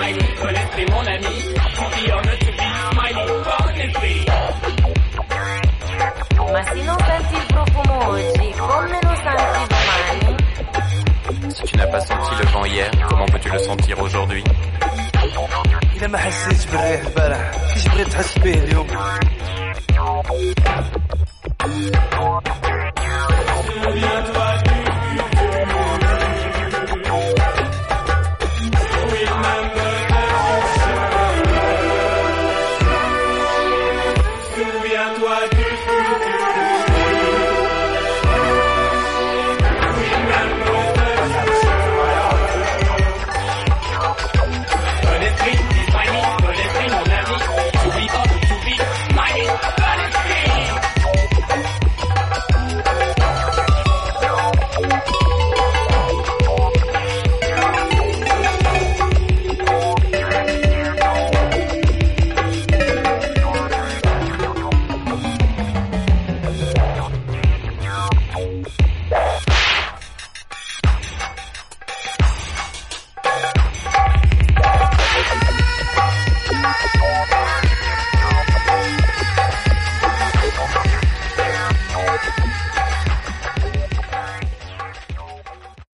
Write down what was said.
smiley, connaître mon ami. To be or not to be, smiley, honestly. Ma se non senti il profumo oggi, come lo senti domani? Si tu n'as pas senti le vent hier, comment peux-tu le sentir aujourd'hui? إذا ما حسيت بالريح البارح كيش بغيت تحس به اليوم؟